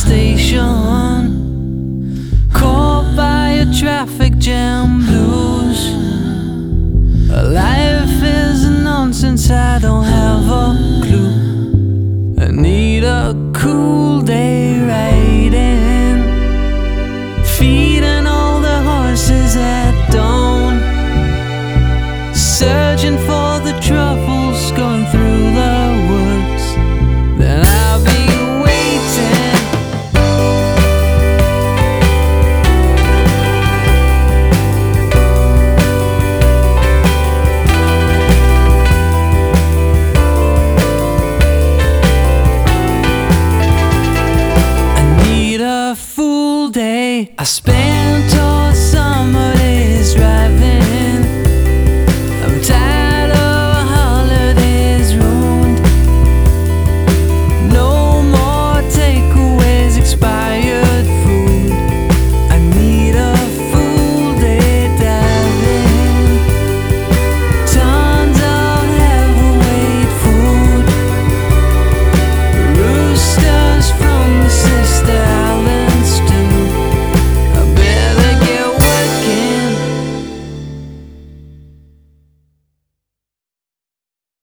station, caught by a traffic jam blues. Life is nonsense, I don't have a clue. I need a cool day riding, feeding all the horses at dawn, searching for the truffles, going through the woods. Then I'll be waiting. I need a full day. I spend